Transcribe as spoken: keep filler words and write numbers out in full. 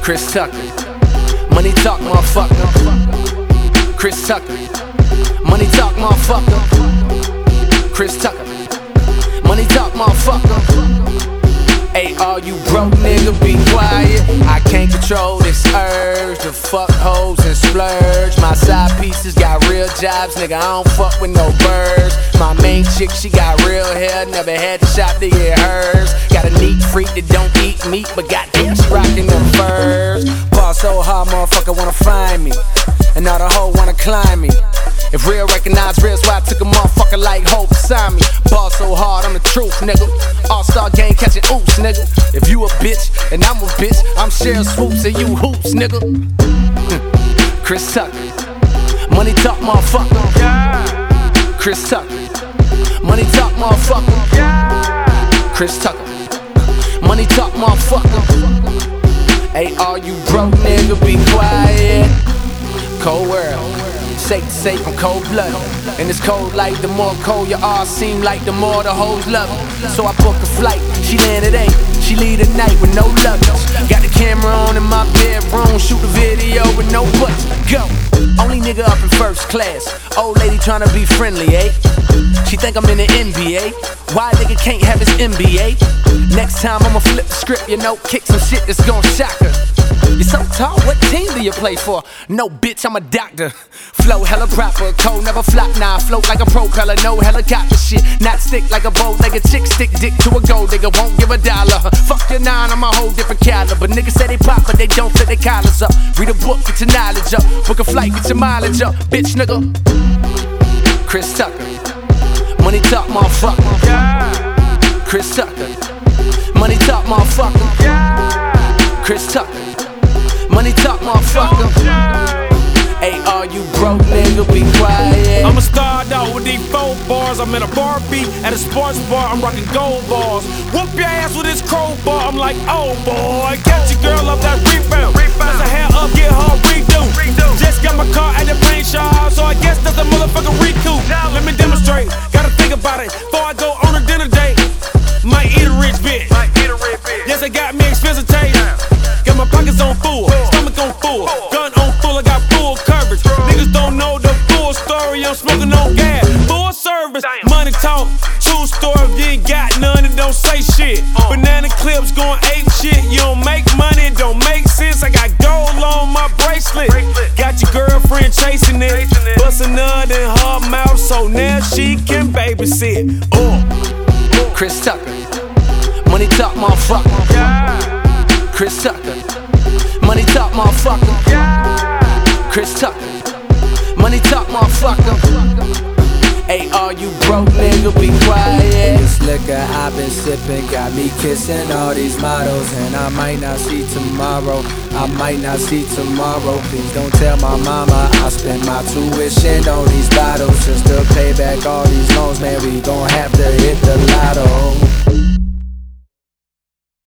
Chris Tucker. Money talk, motherfucker. Chris Tucker. Money talk, motherfucker. Chris Tucker. Money talk, motherfucker. Hey, all you broke niggas, be quiet. I can't control this urge to fuck hoes and splurge. My side pieces got real jobs, nigga, I don't fuck with no birds. My main chick, she got real hair, never had to shop to get hers. Got a neat freak that don't eat meat, but goddamn, she rockin' them furs. Ball so hard, motherfucker wanna find me, and all the hoes wanna climb me. If real recognize real, so I took a motherfucker like Hope beside me. Ball so hard, I'm the truth, nigga. All-star game catching oops, nigga. If you a bitch and I'm a bitch, I'm Cheryl Swoops and you hoops, nigga. Chris Tucker. Money talk, motherfucker. Chris Tucker. Money talk, motherfucker. Chris Tucker. Money talk, motherfucker. Hey, all you broke niggas, be quiet. Cold world. Safe to say I'm cold-blooded. And it's cold like the more cold your ass seem like, the more the hoes love it. So I book a flight, she landed eight. She leave at night with no luggage. Got the camera on in my bedroom, shoot a video with no buts. Go. Only nigga up in first class. Old lady tryna be friendly, eh? She think I'm in the N B A. Why nigga can't have his M B A? Next time I'ma flip the script, you know, kick some shit that's gon' shock her. You're so tall, what team do you play for? No bitch, I'm a doctor. Flow hella proper, cold never flop. Nah, float like a propeller, no helicopter shit. Not stick like a bow, like a chick stick dick to a gold nigga, won't give a dollar. Fuck your nine, I'm a whole different caliber. Niggas say they pop, but they don't fit their collars up. Read a book, get your knowledge up. Book a flight, get your mileage up. Bitch nigga. Chris Tucker. Money talk, motherfucker. Chris Tucker. Money talk, motherfucker. Chris Tucker. Money talk, motherfucker. Hey, all you broke niggas, be quiet. I'ma start out with these four bars. I'm in a bar beat at a sports bar. I'm rocking gold bars. Whoop your ass with this crowbar. I'm like, oh boy, get your girl up that rebound. Bust her hair up, get her redo. Just got my car at the paint shop, so I guess that's a motherfucking recoup. Let me demonstrate. Gotta think about it before I go on a dinner date. Might eat a rich bitch. Yes, I got me expensive taste. Got my pockets on full, stomach on full, gun on full, I got full coverage. Niggas don't know the full story, I'm smoking on gas, full service. Money talk, true story, if you ain't got none, it don't say shit. Banana clips going ape shit, you don't make money, it don't make sense. I got gold on my bracelet, got your girlfriend chasing it, bust a nut in her mouth so now she can babysit. Uh. Chris Tucker. Money talk, motherfucker. Chris Tucker. Money talk, motherfucker. Chris Tucker. Money talk, motherfucker. Hey, all you broke niggas, be quiet. This liquor I've been sipping got me kissing all these models, and I might not see tomorrow. I might not see tomorrow. Please don't tell my mama I spend my tuition on these bottles just to pay back all these loans. Man, we gon' have to hit the lotto.